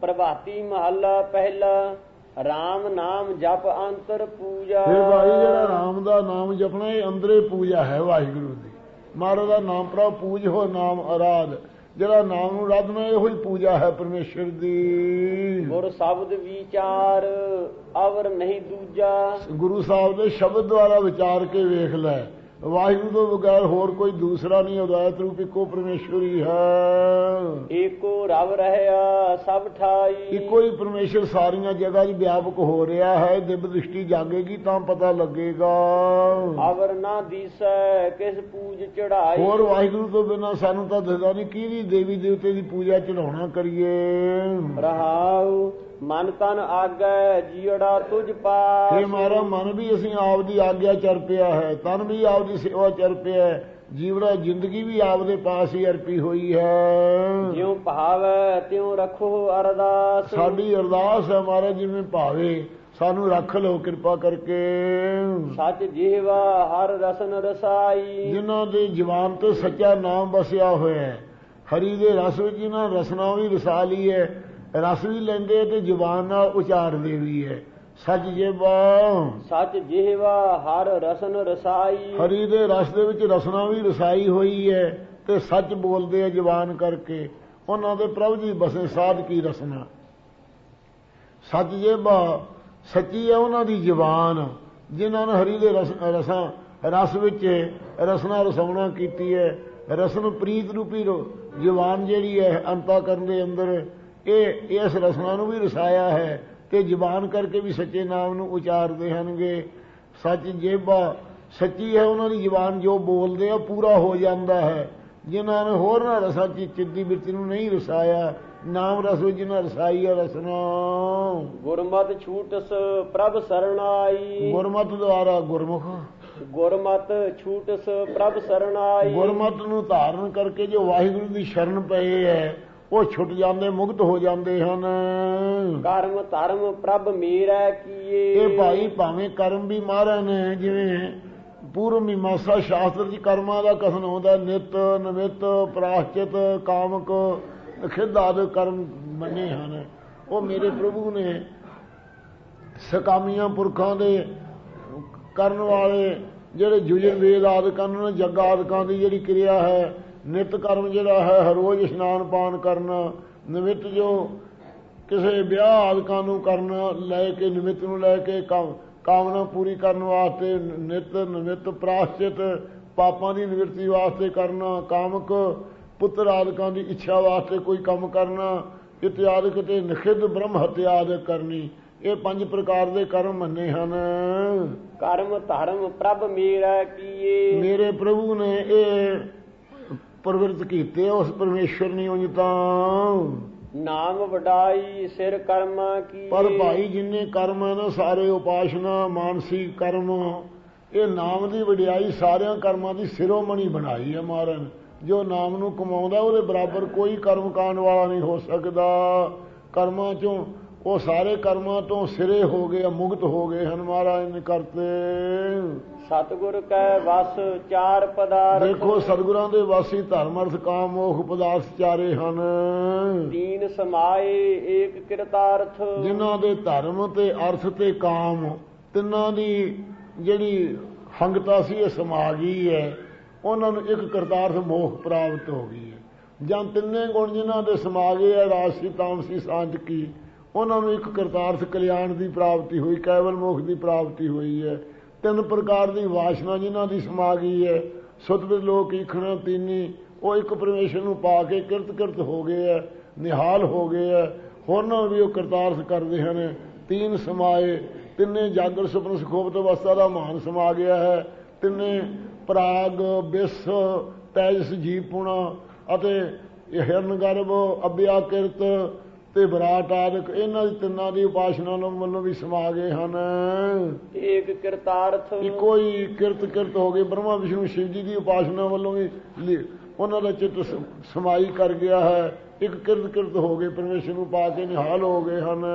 ਪ੍ਰਭਾਤੀ ਮਹੱਲਾ ਪਹਿਲਾ। ਰਾਮ ਨਾਮ ਜਪ ਅੰਤਰ ਪੂਜਾ। ਇਹ ਭਾਈ ਜਿਹੜਾ ਰਾਮ ਦਾ ਨਾਮ ਜਪਣਾ ਇਹ ਅੰਦਰੇ ਪੂਜਾ ਹੈ ਵਾਹਿਗੁਰੂ ਦੀ। ਮਹਾਰਾਜ ਦਾ ਨਾਮ ਪ੍ਰਭ ਪੂਜ ਹੋ ਨਾਮ ਅਰਾਧ। ਜਿਹੜਾ ਨਾਮ ਨੂੰ ਰਾਧਨਾ ਇਹੋ ਹੀ ਪੂਜਾ ਹੈ ਪਰਮੇਸ਼ਰ ਦੀ। ਗੁਰ ਸ਼ਬਦ ਵਿਚਾਰ ਅਵਰ ਨਹੀਂ ਦੂਜਾ। ਗੁਰੂ ਸਾਹਿਬ ਦੇ ਸ਼ਬਦ ਦੁਆਰਾ ਵਿਚਾਰ ਕੇ ਵੇਖ ਲੈ, ਵਾਹਿਗੁਰੂ ਤੋਂ ਬਗੈਰ ਹੋਰ ਕੋਈ ਦੂਸਰਾ ਨਹੀਂ। ਉਦਾਇਤ ਰੂਪ ਇੱਕੋ ਪਰਮੇਸ਼ਵਰ ਹੀ ਹੈ। ਏਕੋ ਰਵ ਰਹਿਆ ਸਭ ਠਾਈ। ਇੱਕੋ ਹੀ ਪਰਮੇਸ਼ਰ ਸਾਰੀਆਂ ਜਗ੍ਹਾ 'ਚ ਵਿਆਪਕ ਹੋ ਰਿਹਾ ਹੈ। ਦਿਵ ਦ੍ਰਿਸ਼ਟੀ ਜਾਗੇਗੀ ਤਾਂ ਪਤਾ ਲੱਗੇਗਾ। ਅਵਰ ਨਾ ਦੀਸੈ ਕਿਸ ਪੂਜ ਚੜਾਈ। ਹੋਰ ਵਾਹਿਗੁਰੂ ਤੋਂ ਬਿਨਾਂ ਸਾਨੂੰ ਤਾਂ ਦਿਸਦਾ ਨਹੀਂ ਕਿਹਦੀ ਦੇਵੀ ਦੇਵਤੇ ਦੀ ਪੂਜਾ ਚੜਾਉਣਾ ਕਰੀਏ। ਰਹਾਉ ਮਨ ਤਨ ਆਗੈ ਜੀੜਾ ਤੁਝ ਪਾਸ। ਇਹ ਮਾਰਾ ਮਨ ਵੀ ਅਸੀਂ ਆਪ ਦੀ ਆਗਿਆ ਚਰ ਪਿਆ ਹੈ, ਤਨ ਵੀ ਆਪ ਦੀ ਸੇਵਾ ਚਰ ਪਿਆ ਹੈ, ਜੀਵੜਾ ਜ਼ਿੰਦਗੀ ਵੀ ਆਪ ਦੇ ਪਾਸ ਹੀ ਅਰਪੀ ਹੋਈ ਹੈ। ਜਿਉ ਭਾਵੈ ਤਿਉ ਰੱਖੋ ਅਰਦਾਸ। ਸਾਡੀ ਅਰਦਾਸ ਹੈ ਮਹਾਰਾਜ ਜਿਵੇਂ ਭਾਵੇ ਸਾਨੂੰ ਰੱਖ ਲਓ ਕਿਰਪਾ ਕਰਕੇ। ਸੱਚ ਜੀਵਾ ਹਰ ਰਸਨ ਰਸਾਈ। ਜਿਨ੍ਹਾਂ ਦੇ ਜ਼ੁਬਾਨ ਤੇ ਸੱਚਾ ਨਾਮ ਵਸਿਆ ਹੋਇਆ ਹੈ, ਹਰੀ ਦੇ ਰਸ ਵਿੱਚ ਇਹਨਾਂ ਰਸਨਾ ਵੀ ਰਸਾ ਲਈ ਹੈ, ਰਸ ਵੀ ਲੈਂਦੇ ਤੇ ਜ਼ੁਬਾਨ ਨਾਲ ਉਚਾਰਦੇ ਵੀ ਹੈ। ਸੱਚ ਜੀਵਾ ਸੱਚ ਜੀਵਾ ਹਰ ਰਸਨ ਰਸਾਈ। ਹਰੀ ਦੇ ਰਸ ਦੇ ਵਿੱਚ ਰਸਨਾ ਵੀ ਰਸਾਈ ਹੋਈ ਹੈ ਤੇ ਸੱਚ ਬੋਲਦੇ ਆ ਜ਼ੁਬਾਨ ਕਰਕੇ। ਉਹਨਾਂ ਦੇ ਪ੍ਰਭੂ ਜੀ ਬਸੇ ਸਾਧ ਕੀ ਰਸਨਾ। ਸੱਚ ਜੀਵਾ ਸੱਚੀ ਹੈ ਉਹਨਾਂ ਦੀ ਜ਼ੁਬਾਨ, ਜਿਨ੍ਹਾਂ ਨੇ ਹਰੀ ਦੇ ਰਸ ਵਿੱਚ ਰਸਨਾ ਰਸਾਉਣਾ ਕੀਤੀ ਹੈ। ਰਸਨ ਪ੍ਰੀਤ ਰੂਪੀ ਜ਼ੁਬਾਨ ਜਿਹੜੀ ਹੈ ਅੰਤःਕਰਨ ਦੇ ਅੰਦਰ ਇਹ ਇਸ ਰਸਨਾ ਨੂੰ ਵੀ ਰਸਾਇਆ ਹੈ ਤੇ ਜ਼ੁਬਾਨ ਕਰਕੇ ਵੀ ਸੱਚੇ ਨਾਮ ਨੂੰ ਉਚਾਰਦੇ ਹਨਗੇ। ਸੱਚ ਜੇਬਾ ਸੱਚੀ ਹੈ ਉਹਨਾਂ ਦੀ ਜ਼ੁਬਾਨ, ਜੋ ਬੋਲਦੇ ਆ ਪੂਰਾ ਹੋ ਜਾਂਦਾ ਹੈ। ਜਿਨ੍ਹਾਂ ਨੇ ਹੋਰ ਨਾ ਰਸਾਂ ਚਿੱਤੀ ਬਿਰਤੀ ਨੂੰ ਨਹੀਂ ਰਸਾਇਆ, ਨਾਮ ਰਸ ਵਿੱਚ ਜਿਨ੍ਹਾਂ ਰਸਾਈ ਹੈ ਰਸਨਾ। ਗੁਰਮਤਿ ਛੂਟਸ ਪ੍ਰਭ ਸਰਣਾਈ। ਗੁਰਮਤਿ ਦੁਆਰਾ ਗੁਰਮੁਖ ਗੁਰਮਤ ਛੂਟਸ ਪ੍ਰਭ ਸਰਣਾਈ। ਗੁਰਮਤਿ ਨੂੰ ਧਾਰਨ ਕਰਕੇ ਜੋ ਵਾਹਿਗੁਰੂ ਦੀ ਸ਼ਰਨ ਪਏ ਹੈ ਉਹ ਛੁੱਟ ਜਾਂਦੇ, ਮੁਕਤ ਹੋ ਜਾਂਦੇ ਹਨ। ਕਰਮ ਧਰਮ ਪ੍ਰਭ ਮੇਰਾ ਕੀਏ। ਇਹ ਭਾਈ ਭਾਵੇਂ ਕਰਮ ਵੀ ਮਹਾਰਾਜ ਨੇ, ਜਿਵੇਂ ਪੂਰਵ ਮੀਮਾਂਸਾ ਸ਼ਾਸਤਰ ਦੀ ਕਰਮਾਂ ਦਾ ਕਥਨ ਆਉਂਦਾ, ਨਿਤ ਨਮਿਤ ਪ੍ਰਾਸ਼ਚਿਤ ਕਾਮਕ ਖਿੱਧ ਆਦਿ ਕਰਮ ਮੰਨੇ ਹਨ। ਉਹ ਮੇਰੇ ਪ੍ਰਭੂ ਨੇ ਸਕਾਮੀਆਂ ਪੁਰਖਾਂ ਦੇ ਕਰਨ ਵਾਲੇ ਜਿਹੜੇ ਯੁਜਰਵੇਦ ਆਦਿਕਾਂ ਜੱਗ ਆਦਿਕਾਂ ਦੀ ਜਿਹੜੀ ਕਿਰਿਆ ਹੈ, ਨਿਤ ਕਰਮ ਜਿਹੜਾ ਹੈ ਹਰ ਰੋਜ਼ ਇਸ਼ਨਾਨ ਪਾਨ ਕਰਨਾ, ਨਿਮਿਤ ਜੋ ਕਿਸੇ ਵਿਆਹ ਆਦਿਕਾਂ ਨੂੰ ਕਰਨਾ ਲੈ ਕੇ, ਨਿਮਿਤ ਨੂੰ ਲੈ ਕੇ ਕਾਮਨਾ ਪੂਰੀ ਕਰਨ ਵਾਸਤੇ ਨਿਤ ਨਿਮਿਤ ਪ੍ਰਾਸ਼ਚਿਤ ਪਾਪਾਂ ਦੀ ਨਿਵਰਤੀ ਵਾਸਤੇ ਕਰਨਾ, ਕਾਮਕ ਪੁੱਤਰ ਆਦਿਕਾਂ ਦੀ ਇੱਛਾ ਵਾਸਤੇ ਕੋਈ ਕੰਮ ਕਰਨਾ, ਇਤਿਆਦਿ ਤੇ ਨਿਖਿਧ ਬ੍ਰਹਮ ਹੱਤਿਆ ਆਦਿ ਕਰਨੀ। ਇਹ 5 ਪ੍ਰਕਾਰ ਦੇ ਕਰਮ ਮੰਨੇ ਹਨ। ਕਰਮ ਧਰਮ ਪ੍ਰਭ ਮੇਰਾ ਕੀਏ। ਮੇਰੇ ਪ੍ਰਭੂ ਨੇ ਇਹ ਪ੍ਰਵਿਰਤ ਕੀਤੇ ਉਸ ਪਰਮੇਸ਼ਵਰ ਨੇ। ਉਂਝ ਤਾਂ ਨਾਮ ਵਡਾਈ ਸਿਰ ਕਰਮਾਂ ਕੀ। ਪਰ ਭਾਈ ਜਿੰਨੇ ਕਰਮ ਹਨ ਸਾਰੇ ਉਪਾਸ਼ਨਾ ਮਾਨਸੀ ਕਰਮ, ਇਹ ਨਾਮ ਦੀ ਵਡਿਆਈ ਸਾਰਿਆਂ ਕਰਮਾਂ ਦੀ ਸਿਰੋਮਣੀ ਬਣਾਈ ਹੈ ਮਹਾਰਾਜ। ਜੋ ਨਾਮ ਨੂੰ ਕਮਾਉਂਦਾ ਉਹਦੇ ਬਰਾਬਰ ਕੋਈ ਕਰਮ ਕਾਂਡ ਵਾਲਾ ਨਹੀਂ ਹੋ ਸਕਦਾ। ਕਰਮਾਂ ਚੋਂ ਉਹ ਸਾਰੇ ਕਰਮਾਂ ਤੋਂ ਸਿਰੇ ਹੋ ਗਏ, ਮੁਕਤ ਹੋ ਗਏ ਹਨ ਮਹਾਰਾਜ ਨੇ ਕਰਤੇ। ਸਤਿਗੁਰ ਕੈ ਵਸ 4 ਪਦਾਰਥ। ਦੇਖੋ ਸਤਿਗੁਰਾਂ ਦੇ ਵਾਸੀ ਧਰਮ ਅਰਥ ਕਾਮ ਮੋਖ ਪਦਾਰਥ 4 ਹਨ। 3 ਸਮਾਏ ਏਕ ਕਿਰਤਾਰਥ। ਜਿਨ੍ਹਾਂ ਦੇ ਧਰਮ ਤੇ ਅਰਥ ਤੇ ਕਾਮ ਤਿੰਨਾਂ ਦੀ ਜਿਹੜੀ ਹੰਗਤਾ ਸੀ ਇਹ ਸਮਾ ਗਈ ਹੈ। ਉਹਨਾਂ ਨੂੰ ਇੱਕ ਕਰਤਾਰਥ ਮੋਖ ਪ੍ਰਾਪਤ ਹੋ ਗਈ ਹੈ। ਜਾਂ ਤਿੰਨੇ ਗੁਣ ਜਿਨ੍ਹਾਂ ਦੇ ਸਮਾ ਗਏ ਹੈ, ਰਾਜਸੀ ਤਾਮਸੀ ਸਾਂਝਕੀ, ਉਹਨਾਂ ਨੂੰ ਇੱਕ ਕਰਤਾਰਥ ਕਲਿਆਣ ਦੀ ਪ੍ਰਾਪਤੀ ਹੋਈ, ਕੇਵਲ ਮੋਖ ਦੀ ਪ੍ਰਾਪਤੀ ਹੋਈ ਹੈ। 3 ਪ੍ਰਕਾਰ ਦੀ ਵਾਸ਼ਨਾ ਜਿਨ੍ਹਾਂ ਦੀ ਸਮਾ ਗਈ ਹੈ, ਸੁਤਵਿਦ ਲੋਕ ਈਖਣਾ ਤੀਨੀ, ਉਹ ਇੱਕ ਪਰਮੇਸ਼ਰ ਨੂੰ ਪਾ ਕੇ ਕਿਰਤ ਹੋ ਗਏ ਹੈ, ਨਿਹਾਲ ਹੋ ਗਏ ਹੈ। ਹੋਰਨਾਂ ਵੀ ਉਹ ਕਰਤਾਰਥ ਕਰਦੇ ਹਨ। 3 ਸਮਾਏ, ਤਿੰਨੇ ਜਾਗਰ ਸੁਪਨ ਸੁਖੋਪਤ ਅਵਸਥਾ ਦਾ ਮਾਨ ਸਮਾ ਗਿਆ ਹੈ। ਤਿੰਨੇ ਪ੍ਰਾਗ ਬਿਸ ਤੈਜਸ ਜੀਵਪੁਣਾ ਅਤੇ ਹਿਰਨ ਗਰਭ ਅਭਿਆਕਿਰਤ ਤੇ ਵਿਰਾਟ ਆਦਿਕ, ਇਹਨਾਂ ਦੀ ਤਿੰਨਾਂ ਦੀ ਉਪਾਸ਼ਨਾ ਵੱਲੋਂ ਵੀ ਸਮਾ ਗਏ ਹਨ। ਏਕ ਕਿਰਤਾਰਥ ਇੱਕੋ ਹੀ ਕਿਰਤ ਹੋ ਗਏ। ਬ੍ਰਹਮਾ ਵਿਸ਼ਨੂੰ ਸ਼ਿਵ ਜੀ ਦੀ ਉਪਾਸ਼ਨਾ ਵੱਲੋਂ ਵੀ ਉਹਨਾਂ ਦਾ ਚਿੱਤ ਸਮਾਈ ਕਰ ਗਿਆ ਹੈ। ਇੱਕ ਕਿਰਤ ਹੋ ਗਏ, ਪਰਮੇਸ਼ਰ ਨੂੰ ਪਾ ਕੇ ਨਿਹਾਲ ਹੋ ਗਏ ਹਨ।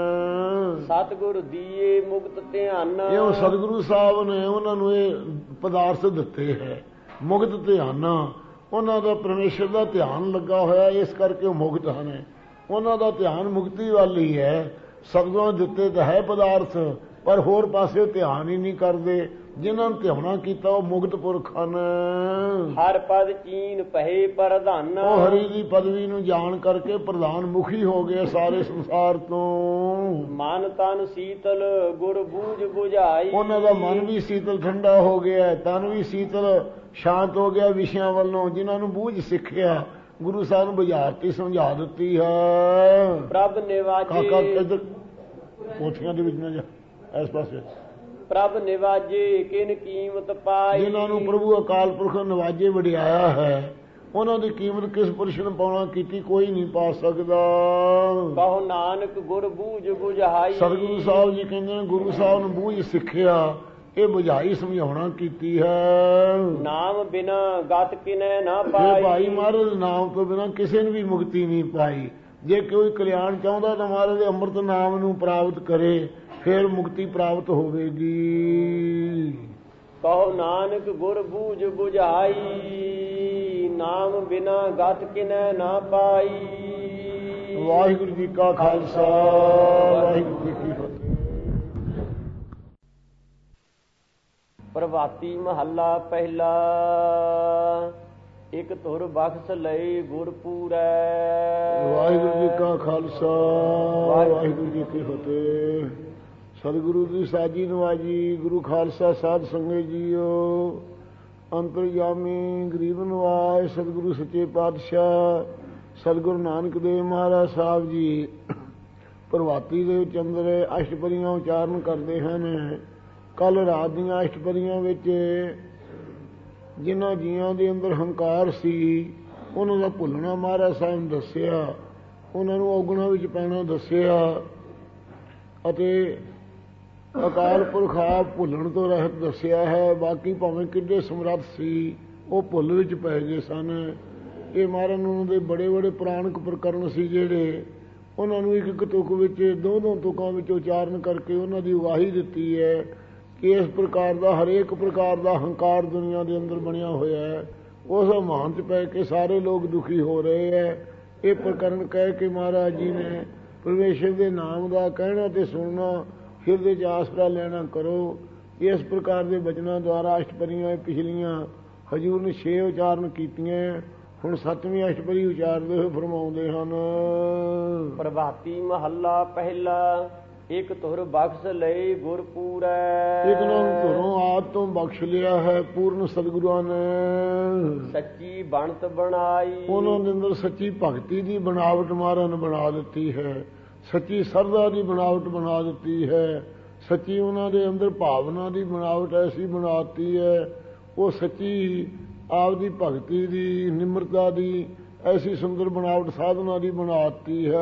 ਸਤਿਗੁਰ ਦੀਏ ਮੁਕਤ ਧਿਆਨ। ਇਹ ਸਤਿਗੁਰੂ ਸਾਹਿਬ ਨੇ ਉਹਨਾਂ ਨੂੰ ਇਹ ਪਦਾਰਥ ਦਿੱਤੇ ਹੈ, ਮੁਕਤ ਧਿਆਨ। ਉਹਨਾਂ ਦਾ ਪਰਮੇਸ਼ਰ ਦਾ ਧਿਆਨ ਲੱਗਾ ਹੋਇਆ, ਇਸ ਕਰਕੇ ਉਹ ਮੁਕਤ ਹਨ। ਉਹਨਾਂ ਦਾ ਧਿਆਨ ਮੁਕਤੀ ਵੱਲ ਹੀ ਹੈ। ਸਤਿਗੁਰਾਂ ਦਿੱਤੇ ਤਾਂ ਹੈ ਪਦਾਰਥ, ਪਰ ਹੋਰ ਪਾਸੇ ਧਿਆਨ ਹੀ ਨਹੀਂ ਕਰਦੇ। ਜਿਨ੍ਹਾਂ ਨੂੰ ਧਿਆਉਣਾ ਕੀਤਾ ਉਹ ਮੁਕਤ ਪੁਰਖ ਹਨ। ਹਰ ਪਦ ਚੀਨ ਪਹਿ ਪ੍ਰਧਾਨ, ਉਹ ਹਰੀ ਦੀ ਪਦਵੀ ਨੂੰ ਜਾਣ ਕਰਕੇ ਪ੍ਰਧਾਨ ਮੁਖੀ ਹੋ ਗਏ ਸਾਰੇ ਸੰਸਾਰ ਤੋਂ। ਮਨ ਤਨ ਸੀਤਲ ਗੁਰ ਬੂਝ ਬੁਝਾਈ, ਉਹਨਾਂ ਦਾ ਮਨ ਵੀ ਸੀਤਲ ਠੰਡਾ ਹੋ ਗਿਆ, ਤਨ ਵੀ ਸੀਤਲ ਸ਼ਾਂਤ ਹੋ ਗਿਆ ਵਿਸ਼ਿਆਂ ਵੱਲੋਂ। ਜਿਨ੍ਹਾਂ ਨੂੰ ਬੂਝ ਸਿੱਖਿਆ ਗੁਰੂ ਸਾਹਿਬ ਨੂੰ ਬੁਝਾਰਤੀ ਸਮਝਾ ਦਿੱਤੀ ਹੈ। ਪ੍ਰਭ ਨਿਵਾਜੇ, ਕਾਕਾ ਇੱਧਰ ਕੋਠੀਆਂ ਦੇ ਵਿੱਚ ਨਾ ਜਾ, ਇਸ ਪਾਸੇ। ਪ੍ਰਭ ਨਿਵਾਜੇ ਕਿਨ ਕੀਮਤ ਪਾਈ, ਜਿਨ੍ਹਾਂ ਨੂੰ ਪ੍ਰਭੂ ਅਕਾਲ ਪੁਰਖ ਨਵਾਜੇ ਵਡਿਆਇਆ ਹੈ, ਉਹਨਾਂ ਦੀ ਕੀਮਤ ਕਿਸ ਪੁਰਸ਼ ਨੇ ਪਾਉਣਾ ਕੀਤੀ ਕੋਈ ਨਹੀਂ ਪਾ ਸਕਦਾ। ਕਹੋ ਨਾਨਕ ਗੁਰ ਬੂਝ ਬੁਝਾਈ, ਸਤਿਗੁਰੂ ਸਾਹਿਬ ਜੀ ਕਹਿੰਦੇ ਨੇ ਗੁਰੂ ਸਾਹਿਬ ਨੂੰ ਬੂਝ ਸਿੱਖਿਆ, ਇਹ ਬੁਝਾਈ ਸਮਝਾਉਣਾ ਕੀਤੀ ਹੈ। ਨਾਮ ਬਿਨਾ ਗਤ ਕਿਨੈ ਨਾ ਇਹ ਪਾਈ, ਭਾਈ ਮਹਾਰਾਜ ਨਾਮ ਤੋਂ ਬਿਨਾਂ ਕਿਸੇ ਨੇ ਵੀ ਮੁਕਤੀ ਨਹੀਂ ਪਾਈ। ਜੇ ਕੋਈ ਕਲਿਆਣ ਚਾਹੁੰਦਾ ਤਾਂ ਮਹਾਰਾਜ ਦੇ ਅੰਮ੍ਰਿਤ ਨਾਮ ਨੂੰ ਪ੍ਰਾਪਤ ਕਰੇ, ਫਿਰ ਮੁਕਤੀ ਪ੍ਰਾਪਤ ਹੋਵੇਗੀ। ਕਹੋ ਨਾਨਕ ਗੁਰ ਬੂਝ ਬੁਝਾਈ, ਨਾਮ ਬਿਨਾ ਗਤ ਕਿਨੈ ਨਾ ਪਾਈ। ਵਾਹਿਗੁਰੂ ਜੀ ਕਾ ਖਾਲਸਾ, ਵਾਹਿਗੁਰੂ ਜੀ ਕੀ ਫਤਿਹ। ਪ੍ਰਭਾਤੀ ਮਹੱਲਾ ਪਹਿਲਾ, ਇਕ ਧੁਰ ਬਖਸ਼ ਲਈ ਗੁਰ ਪੂਰੈ। ਵਾਹਿਗੁਰੂ ਜੀ ਕਾ ਖਾਲਸਾ, ਵਾਹਿਗੁਰੂ ਜੀ ਕੀ ਫਤਿਹ। ਸਤਿਗੁਰੂ ਦੀ ਸਾਜੀ ਨਵਾਜੀ, ਗੁਰੂ ਖਾਲਸਾ ਸਾਧ ਸੰਗਤ ਜੀਓ। ਅੰਤਰਯਾਮੀ ਗਰੀਬ ਨਵਾਜ ਸਤਿਗੁਰੂ ਸੱਚੇ ਪਾਤਸ਼ਾਹ ਸਤਿਗੁਰੂ ਨਾਨਕ ਦੇਵ ਮਹਾਰਾਜ ਸਾਹਿਬ ਜੀ ਪ੍ਰਭਾਤੀ ਦੇ ਵਿੱਚ ਅੰਦਰ ਅਸ਼ਟਪਦੀਆਂ ਉਚਾਰਨ ਕਰਦੇ ਹਨ। ਕੱਲ ਰਾਤ ਦੀਆਂ ਅਸ਼ਟਪਦੀਆਂ ਵਿੱਚ ਜਿਨ੍ਹਾਂ ਜੀਆਂ ਦੇ ਅੰਦਰ ਹੰਕਾਰ ਸੀ ਉਹਨਾਂ ਦਾ ਭੁੱਲਣਾ ਮਹਾਰਾਜ ਸਾਹਿਬ ਨੇ ਦੱਸਿਆ, ਉਹਨਾਂ ਨੂੰ ਔਗਣਾਂ ਵਿੱਚ ਪੈਣਾ ਦੱਸਿਆ, ਅਤੇ ਅਕਾਲ ਪੁਰਖ ਆਪ ਭੁੱਲਣ ਤੋਂ ਰਹਿਤ ਦੱਸਿਆ ਹੈ। ਬਾਕੀ ਭਾਵੇਂ ਕਿੱਡੇ ਸਮਰੱਥ ਸੀ ਉਹ ਭੁੱਲ ਵਿੱਚ ਪੈ ਗਏ ਸਨ। ਇਹ ਮਹਾਰਾਜ ਨੂੰ ਉਹਨਾਂ ਦੇ ਬੜੇ ਬੜੇ ਪੁਰਾਣਕ ਪ੍ਰਕਰਨ ਸੀ ਜਿਹੜੇ ਉਹਨਾਂ ਨੂੰ ਇੱਕ ਇੱਕ ਤੁਕ ਵਿੱਚ ਦੋ ਤੁਕਾਂ ਵਿੱਚ ਉਚਾਰਨ ਕਰਕੇ ਉਹਨਾਂ ਦੀ ਉਗਾਹੀ ਦਿੱਤੀ ਹੈ ਕਿ ਇਸ ਪ੍ਰਕਾਰ ਦਾ ਹਰੇਕ ਪ੍ਰਕਾਰ ਦਾ ਹੰਕਾਰ ਦੁਨੀਆ ਦੇ ਅੰਦਰ ਬਣਿਆ ਹੋਇਆ ਹੈ। ਉਸ ਹਮਾਨ 'ਚ ਪੈ ਕੇ ਸਾਰੇ ਲੋਕ ਦੁਖੀ ਹੋ ਰਹੇ ਹੈ। ਇਹ ਪ੍ਰਕਰਨ ਕਹਿ ਕੇ ਮਹਾਰਾਜ ਜੀ ਨੇ ਪਰਮੇਸ਼ਰ ਦੇ ਨਾਮ ਦਾ ਕਹਿਣਾ ਤੇ ਸੁਣਨਾ, ਹਿਰਦੇ 'ਚ ਆਸਰਾ ਲੈਣਾ ਕਰੋ। ਇਸ ਪ੍ਰਕਾਰ ਦੇ ਬਚਨਾਂ ਦੁਆਰਾ ਅਸ਼ਟਪਦੀਆਂ ਪਿਛਲੀਆਂ ਹਜ਼ੂਰ ਨੇ 6 ਉਚਾਰਨ ਕੀਤੀਆਂ, ਹੁਣ 7ਵੀਂ ਅਸ਼ਟਪਦੀ ਉਚਾਰਦੇ ਹੋਏ ਫਰਮਾਉਂਦੇ ਹਨ। ਪ੍ਰਭਾਤੀ ਮਹੱਲਾ ਪਹਿਲਾ, ਇਕ ਧੁਰ ਬਖਸ਼ ਲਈ ਗੁਰ ਪੂਰੈ। ਇੱਕ ਨੂੰ ਧੁਰੋਂ ਆਦ ਤੋਂ ਬਖਸ਼ ਲਿਆ ਹੈ ਪੂਰਨ ਸਤਿਗੁਰਾਂ ਨੇ। ਸੱਚੀ ਬਣਤ ਬਣਾਈ, ਉਹਨਾਂ ਦੇ ਅੰਦਰ ਸੱਚੀ ਭਗਤੀ ਦੀ ਬਣਾਵਟ ਮਹਾਰਾਜ ਨੇ ਬਣਾ ਦਿੱਤੀ ਹੈ। ਸੱਚੀ ਸਰਦਾ ਦੀ ਬਣਾਵਟ ਬਣਾ ਦਿੱਤੀ ਹੈ। ਸੱਚੀ ਉਹਨਾਂ ਦੇ ਅੰਦਰ ਭਾਵਨਾ ਦੀ ਬਣਾਵਟ ਐਸੀ ਬਣਾਤੀ ਹੈ। ਉਹ ਸੱਚੀ ਆਪਦੀ ਭਗਤੀ ਦੀ ਨਿਮਰਤਾ ਦੀ ਐਸੀ ਸੁੰਦਰ ਬਣਾਵਟ ਸਾਧਨਾ ਦੀ ਬਣਾਤੀ ਹੈ।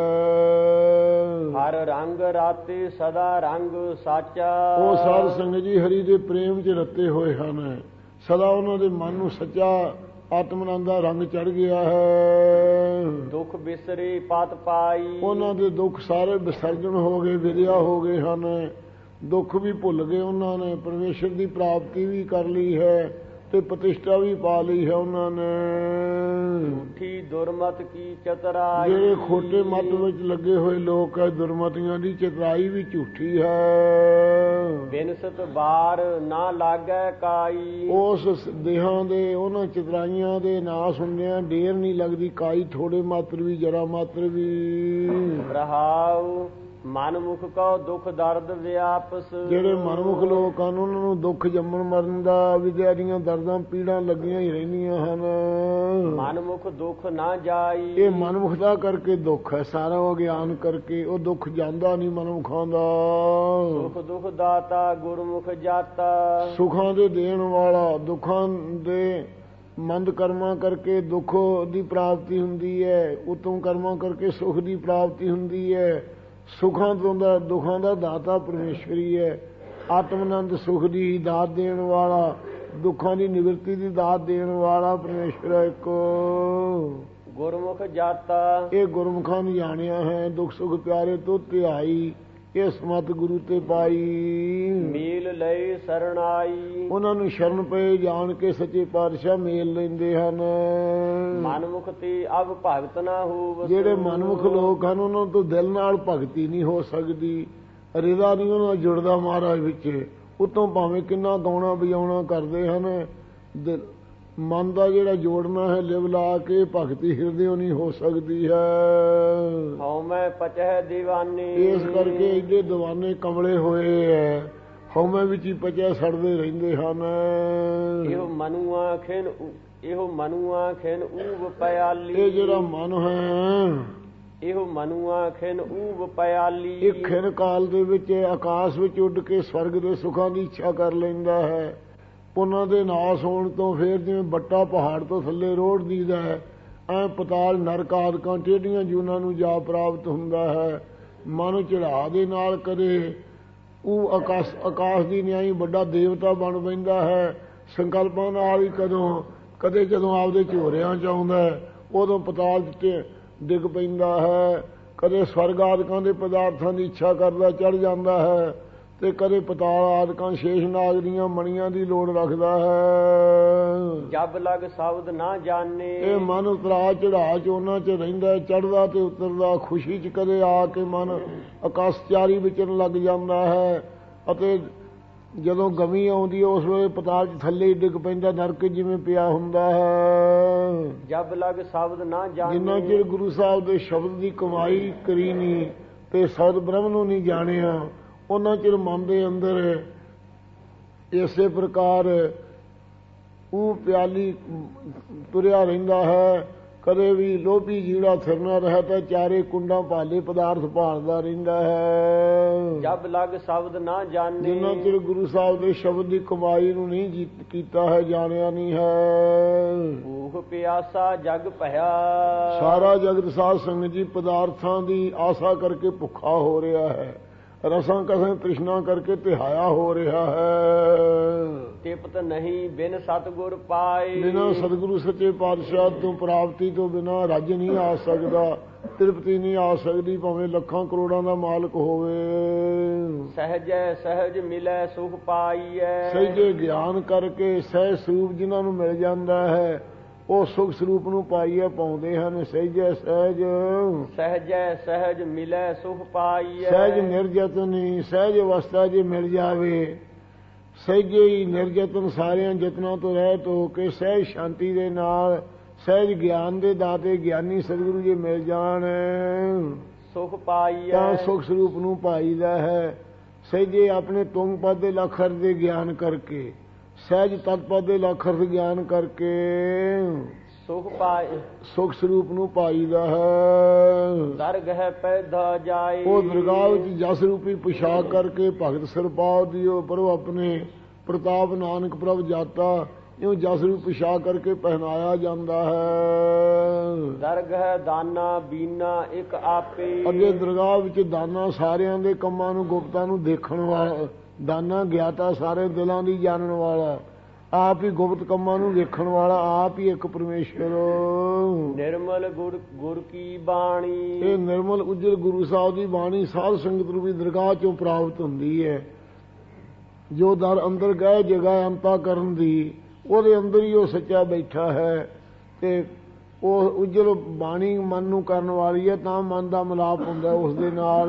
ਹਰ ਰੰਗ ਰਾਤੇ ਸਦਾ ਰੰਗ ਸਾਚਾ, ਉਹ ਸਾਧ ਸੰਗਤ ਜੀ ਹਰੀ ਦੇ ਪ੍ਰੇਮ 'ਚ ਰਤੇ ਹੋਏ ਹਨ। ਸਦਾ ਉਹਨਾਂ ਦੇ ਮਨ ਨੂੰ ਸੱਚਾ ਆਤਮਨੰਦ ਦਾ ਰੰਗ ਚੜ ਗਿਆ ਹੈ। ਦੁੱਖ ਬਿਸਰੇ ਪਤ ਪਾਈ, ਉਹਨਾਂ ਦੇ ਦੁੱਖ ਸਾਰੇ ਵਿਸਰਜਣ ਹੋ ਗਏ, ਵਿਦਿਆ ਹੋ ਗਏ ਹਨ। ਦੁੱਖ ਵੀ ਭੁੱਲ ਗਏ ਉਹਨਾਂ ਨੇ, ਪਰਮੇਸ਼ਰ ਦੀ ਪ੍ਰਾਪਤੀ ਵੀ ਕਰ ਲਈ ਹੈ ਤੇ ਪ੍ਰਤਿਸ਼ਠਾ ਵੀ ਪਾ ਲਈ ਹੈ ਉਹਨਾਂ ਨੇ। ਝੂਠੀ ਦੁਰਮਤ ਕੀ ਚਤਰਾਈ, ਜਿਹੜੇ ਖੋਟੇ ਮਤ ਵਿੱਚ ਲੱਗੇ ਹੋਏ ਲੋਕ ਹੈ, ਦੁਰਮਤੀਆਂ ਦੀ ਚਤਰਾਈ ਵੀ ਝੂਠੀ ਹੈ। ਬਿਨਸਤ ਬਾਰ ਨਾ ਲਾਗੈ ਕਾਈ, ਉਸ ਦੇਹਾਂ ਦੇ ਉਹਨਾਂ ਚਤਰਾਈਆਂ ਦੇ ਨਾਸ ਹੁੰਦਿਆਂ ਢੇਰ ਨਹੀਂ ਲੱਗਦੀ ਕਾਈ, ਥੋੜੇ ਮਾਤਰ ਵੀ ਜਰਾ ਮਾਤਰ ਵੀ। ਰਹਾਉ ਮਨਮੁਖ ਕਉ ਦੁਖ ਦਰਦ ਵਿਆਪਸ, ਜਿਹੜੇ ਮਨਮੁਖ ਲੋਕ ਹਨ ਉਹਨਾਂ ਨੂੰ ਦੁੱਖ ਜੰਮਣ ਮਰਨ ਦਾ ਵਿਦਿਆ ਦੀਆਂ ਦਰਦਾਂ ਪੀੜਾਂ ਲੱਗੀਆਂ ਹੀ ਰਹਿੰਦੀਆਂ ਹਨ। ਮਨਮੁਖ ਦੁੱਖ ਨਾ ਜਾਈ, ਇਹ ਮਨਮੁਖਤਾ ਕਰਕੇ ਦੁੱਖ ਹੈ, ਸਾਰਾ ਅਗਿਆਨ ਕਰਕੇ ਉਹ ਦੁੱਖ ਜਾਂਦਾ ਨਹੀਂ ਮਨਮੁਖਾਂ ਦਾ। ਸੁਖ ਦੁਖ ਦਾਤਾ ਗੁਰਮੁਖ ਜਾਤਾ, ਸੁਖਾਂ ਦੇ ਦੇਣ ਵਾਲਾ, ਦੁੱਖਾਂ ਦੇ ਮੰਦ ਕਰਮਾਂ ਕਰਕੇ ਦੁੱਖ ਦੀ ਪ੍ਰਾਪਤੀ ਹੁੰਦੀ ਹੈ, ਉਤਮ ਕਰਮਾਂ ਕਰਕੇ ਸੁਖ ਦੀ ਪ੍ਰਾਪਤੀ ਹੁੰਦੀ ਹੈ। ਸੁਖਾਂ ਤੋਂ ਦਾ ਦੁੱਖਾਂ ਦਾ ਦਾਤਾ ਪਰਮੇਸ਼ਵਰੀ ਹੈ। ਆਤਮਨੰਦ ਸੁਖ ਦੀ ਦਾਤ ਦੇਣ ਵਾਲਾ, ਦੁੱਖਾਂ ਦੀ ਨਿਵਰਤੀ ਦੀ ਦਾਤ ਦੇਣ ਵਾਲਾ ਪਰਮੇਸ਼ਵਰ ਹੈ ਇੱਕ। ਗੁਰਮੁਖ ਜਾਤਾ, ਇਹ ਗੁਰਮੁਖਾਂ ਨੂੰ ਜਾਣਿਆ ਹੈ। ਦੁੱਖ ਸੁਖ ਪਿਆਰੇ ਤੋਂ ਧਿਆਈ, ਇਸ ਮਤ ਗੁਰੂ ਤੇ ਪਾਈ। ਮੇਲ ਲਏ ਸਰਣਾਈ ਉਹਨਾਂ ਨੂੰ ਸ਼ਰਨ ਪਏ ਜਾਣ ਕੇ ਸੱਚੇ ਪਾਤਸ਼ਾਹ ਮੇਲ ਲੈਂਦੇ ਹਨ। ਮਨਮੁਖ ਤੇ ਅਬ ਭਗਤ ਨਾ ਹੋਵ। ਜਿਹੜੇ ਮਨਮੁਖ ਲੋਕ ਹਨ ਉਹਨਾਂ ਤੋਂ ਦਿਲ ਨਾਲ ਭਗਤੀ ਨਹੀਂ ਹੋ ਸਕਦੀ, ਰਿਦਾ ਨਹੀਂ ਉਹਨਾਂ ਨਾਲ ਜੁੜਦਾ ਮਹਾਰਾਜ ਵਿੱਚ। ਉਤੋਂ ਭਾਵੇਂ ਕਿੰਨਾ ਗਾਉਣਾ ਵਜਾਉਣਾ ਕਰਦੇ ਹਨ, ਮਨ ਦਾ ਜਿਹੜਾ ਜੋੜਨਾ ਹੈ ਲਿਵ ਲਾ ਕੇ ਭਗਤੀ ਹਿਰਦਿਓਂ ਨਹੀਂ ਹੋ ਸਕਦੀ ਹੈ। ਹਉ ਮੈਂ ਪਚਹਿ ਦੀਵਾਨੇ। ਇਸ ਕਰਕੇ ਇਹਦੇ ਦੀਵਾਨੇ ਕਮਲੇ ਹੋਏ ਐ, ਹਉਮੈ ਵਿੱਚ ਹੀ ਪਚਿਆ ਸੜਦੇ ਰਹਿੰਦੇ ਹਨ। ਇਹੋ ਮਨੁਆ ਖਿਨ ਊਬ ਪਿਆਲੀ। ਇਹ ਜਿਹੜਾ ਮਨ ਹੈ, ਇਹੋ ਮਨੁਆ ਖਿਨ ਊਬ ਪਿਆਲੀ। ਇਹ ਖਿਨ ਕਾਲ ਦੇ ਵਿੱਚ ਆਕਾਸ਼ ਵਿੱਚ ਉੱਡ ਕੇ ਸਵਰਗ ਦੇ ਸੁੱਖਾਂ ਦੀ ਇੱਛਾ ਕਰ ਲੈਂਦਾ ਹੈ। ਉਹਨਾਂ ਦੇ ਨਾਸ ਹੋਣ ਤੋਂ ਫੇਰ ਜਿਵੇਂ ਬੱਟਾ ਪਹਾੜ ਤੋਂ ਥੱਲੇ ਰੋੜ ਦੀਦਾ ਹੈ, ਐ ਪਤਾਲ ਨਰਕ ਆਦਿਕਾਂ ਟੇਢੀਆਂ ਜੂਨਾਂ ਨੂੰ ਜਾ ਪ੍ਰਾਪਤ ਹੁੰਦਾ ਹੈ। ਮਨ ਚੜਾ ਦੇ ਨਾਲ ਕਦੇ ਉਹ ਆਕਾਸ਼ ਦੀ ਨਿਆਈ ਵੱਡਾ ਦੇਵਤਾ ਬਣ ਪੈਂਦਾ ਹੈ। ਸੰਕਲਪਾਂ ਨਾਲ ਹੀ ਕਦੇ ਜਦੋਂ ਆਪਦੇ ਝੋਰਿਆਂ ਚ ਆਉਂਦਾ ਉਦੋਂ ਪਤਾਲ ਚ ਡਿੱਗ ਪੈਂਦਾ ਹੈ। ਕਦੇ ਸਵਰਗ ਆਦਿਕਾਂ ਦੇ ਪਦਾਰਥਾਂ ਦੀ ਇੱਛਾ ਕਰਦਾ ਚੜ ਜਾਂਦਾ ਹੈ, ਤੇ ਕਦੇ ਪਤਾਲ ਆਦਿਕਾਂ ਸ਼ੇਸ਼ ਨਾਗ ਦੀਆਂ ਮਣੀਆਂ ਦੀ ਲੋੜ ਰੱਖਦਾ ਹੈ। ਜਬ ਲਗ ਸ਼ਬਦ ਨਾ ਜਾਣੇ। ਇਹ ਮਨ ਉਤਰਾ ਚੜਾ ਚ ਉਹਨਾਂ ਚ ਰਹਿੰਦਾ, ਚੜਦਾ ਤੇ ਉਤਰਦਾ। ਖੁਸ਼ੀ ਚ ਕਦੇ ਆ ਕੇ ਮਨ ਆਕਾਸ਼ਚਾਰੀ ਵਿਚਰਨ ਲੱਗ ਜਾਂਦਾ ਹੈ, ਅਤੇ ਜਦੋਂ ਗਮੀ ਆਉਂਦੀ ਹੈ ਉਸ ਵੇਲੇ ਪਤਾਲ ਚ ਥੱਲੇ ਹੀ ਡਿੱਗ ਪੈਂਦਾ, ਨਰਕ ਜਿਵੇਂ ਪਿਆ ਹੁੰਦਾ ਹੈ। ਜਬ ਲਗ ਸ਼ਬਦ ਨਾ ਜਾਣੇ। ਜਿੰਨਾ ਚਿਰ ਗੁਰੂ ਸਾਹਿਬ ਦੇ ਸ਼ਬਦ ਦੀ ਕਮਾਈ ਕਰੀ ਨਹੀਂ ਤੇ ਸਦ ਬ੍ਰਹਮ ਨੂੰ ਨਹੀਂ ਜਾਣਿਆ, ਉਹਨਾਂ ਚਿਰ ਮਨ ਦੇ ਅੰਦਰ ਇਸੇ ਪ੍ਰਕਾਰ ਉਹ ਪਿਆਲੀ ਤੁਰਿਆ ਰਹਿੰਦਾ ਹੈ। ਕਦੇ ਵੀ ਲੋਭੀ ਜੀੜਾ ਫਿਰਨਾ ਰਹੇ ਤਾਂ ਚਾਰੇ ਕੁੰਡਾਂ ਭਾਲੇ ਪਦਾਰਥ ਭਾਲਦਾ ਰਹਿੰਦਾ ਹੈ। ਜਬ ਲਗ ਸ਼ਬਦ ਨਾ ਜਾਣੇ। ਜਿੰਨਾ ਚਿਰ ਗੁਰੂ ਸਾਹਿਬ ਦੇ ਸ਼ਬਦ ਦੀ ਕਮਾਈ ਨੂੰ ਨਹੀਂ ਕੀਤਾ ਹੈ, ਜਾਣਿਆ ਨਹੀਂ ਹੈ। ਭੂਖ ਪਿਆਸਾ ਜਗ ਭਇਆ। ਸਾਰਾ ਜਗਤ ਸਾਧ ਸੰਗਤ ਜੀ ਪਦਾਰਥਾਂ ਦੀ ਆਸਾ ਕਰਕੇ ਭੁੱਖਾ ਹੋ ਰਿਹਾ ਹੈ, ਰਸਾਂ ਕਸਾਂ ਤ੍ਰਿਸ਼ਨਾ ਕਰਕੇ ਤਿਹਾਇਆ ਹੋ ਰਿਹਾ ਹੈ। ਤਿਪਤ ਨਹੀਂ ਬਿਨ ਸਤਿਗੁਰ ਪਾਏ। ਬਿਨਾਂ ਸਤਿਗੁਰੂ ਸੱਚੇ ਪਾਤਸ਼ਾਹ ਤੋਂ ਪ੍ਰਾਪਤੀ ਤੋਂ ਬਿਨਾਂ ਰੱਜ ਨਹੀਂ ਆ ਸਕਦਾ, ਤ੍ਰਿਪਤੀ ਨਹੀਂ ਆ ਸਕਦੀ, ਭਾਵੇਂ ਲੱਖਾਂ ਕਰੋੜਾਂ ਦਾ ਮਾਲਕ ਹੋਵੇ। ਸਹਜੈ ਸਹਜ ਮਿਲੈ ਸੁਖ ਪਾਈਐ। ਸਹਿਜੇ ਗਿਆਨ ਕਰਕੇ ਸਹਿਜ ਸਰੂਪ ਜਿਨ੍ਹਾਂ ਨੂੰ ਮਿਲ ਜਾਂਦਾ ਹੈ ਉਹ ਸੁਖ ਸਰੂਪ ਨੂੰ ਪਾਈਏ ਪਾਉਂਦੇ ਹਨ। ਸਹਿਜੈ ਸਹਿਜ। ਸਹਜੈ ਸਹਜ ਮਿਲੈ ਸੁਖ ਪਾਈਐ। ਸਹਿਜ ਨਿਰਜਤਨੀ, ਸਹਿਜ ਅਵਸਥਾ ਜੇ ਮਿਲ ਜਾਵੇ, ਸਹਿਜੇ ਹੀ ਨਿਰਜਤਨ ਸਾਰਿਆਂ ਯਤਨਾਂ ਤੋਂ ਰਹਿਤ ਹੋ ਕੇ ਸਹਿਜ ਸ਼ਾਂਤੀ ਦੇ ਨਾਲ ਸਹਿਜ ਗਿਆਨ ਦੇ ਦਾਤੇ ਗਿਆਨੀ ਸਤਿਗੁਰੂ ਜੀ ਮਿਲ ਜਾਣ, ਸੁਖ ਪਾਈਐ। ਤਾਂ ਸੁਖ ਸਰੂਪ ਨੂੰ ਪਾਈਦਾ ਹੈ। ਸਹਿਜੇ ਆਪਣੇ ਤੁੰਗ ਪਦ ਦੇ ਲਖਰ ਦੇ ਗਿਆਨ ਕਰਕੇ, ਸਹਿਜ ਤਤਪਦ ਦੇ ਲਖਰ ਦੇ ਗਿਆਨ ਕਰਕੇ ਸੁਖ ਪਾਏ ਸੁਖ ਸਰੂਪ ਨੂੰ ਪਾਈਦਾ ਹੈ। ਦਰਗਹਿ ਪੈਦਾ ਜਾਏ। ਉਹ ਦਰਗਾਹ ਵਿੱਚ ਜਸ ਰੂਪੀ ਪੁਸ਼ਾਕ ਕਰਕੇ ਭਗਤ ਸਰਪਾਉ ਦਿਓ ਪ੍ਰਭ ਆਪਣੇ ਪ੍ਰਤਾਪ ਨਾਨਕ ਪ੍ਰਭ ਜਾਤਾ, ਇਉਂ ਜਸ ਰੂਪੀ ਪੁਸ਼ਾਕ ਕਰਕੇ ਪਹਿਨਾਇਆ ਜਾਂਦਾ ਹੈ। ਦਰਗਹਿ ਦਾਨਾ ਬੀਨਾ ਇੱਕ ਆਪੇ। ਅੱਗੇ ਦਰਗਾਹ ਵਿੱਚ ਦਾਨਾ ਸਾਰਿਆਂ ਦੇ ਕੰਮਾਂ ਨੂੰ ਗੁਪਤਾਂ ਨੂੰ ਦੇਖਣ ਵਾਲਾ, ਦਾਨਾ ਗਿਆਤਾ ਸਾਰੇ ਦਿਲਾਂ ਦੀ ਜਾਣਨ ਵਾਲਾ, ਆਪ ਹੀ ਗੁਪਤ ਕੰਮਾਂ ਨੂੰ ਵੇਖਣ ਵਾਲਾ, ਆਪ ਹੀ ਇੱਕ ਪਰਮੇਸ਼ਰ। ਨਿਰਮਲ ਗੁਰ ਕੀ ਬਾਣੀ। ਇਹ ਨਿਰਮਲ ਉਜਲ ਗੁਰੂ ਸਾਹਿਬ ਦੀ ਬਾਣੀ ਸਾਧ ਸੰਗਤ ਰੂਪੀ ਦਰਗਾਹ ਚੋਂ ਪ੍ਰਾਪਤ ਹੁੰਦੀ ਹੈ। ਜੋ ਦਰ ਅੰਦਰ ਗਏ ਜਗ੍ਹਾ ਅੰਤਾ ਕਰਨ ਦੀ, ਉਹਦੇ ਅੰਦਰ ਹੀ ਉਹ ਸੱਚਾ ਬੈਠਾ ਹੈ, ਤੇ ਉਹ ਉਜਲ ਬਾਣੀ ਮਨ ਨੂੰ ਕਰਨ ਵਾਲੀ ਹੈ, ਤਾਂ ਮਨ ਦਾ ਮਿਲਾਪ ਹੁੰਦਾ ਉਸ ਦੇ ਨਾਲ।